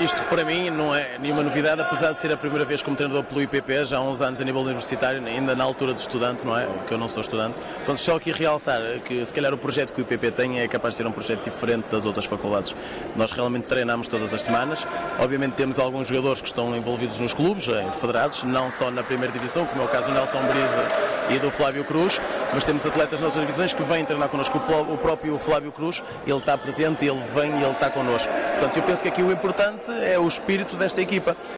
Isto para mim não é nenhuma novidade, apesar de ser a primeira vez como treinador pelo IPP, já há uns anos a nível universitário, ainda na altura de estudante, não é? Que eu não sou estudante. Portanto, só aqui realçar que se calhar o projeto que o IPP tem é capaz de ser um projeto diferente das outras faculdades. Nós realmente treinamos todas as semanas, obviamente temos alguns jogadores que estão envolvidos nos clubes, federados, não só na primeira divisão, como é o caso do Nelson Brisa e do Flávio Cruz, mas temos atletas nas outras divisões que vêm treinar connosco. O próprio Flávio Cruz, ele está presente, ele vem e ele está connosco. Portanto, eu penso que aqui o importante é o espírito desta equipa.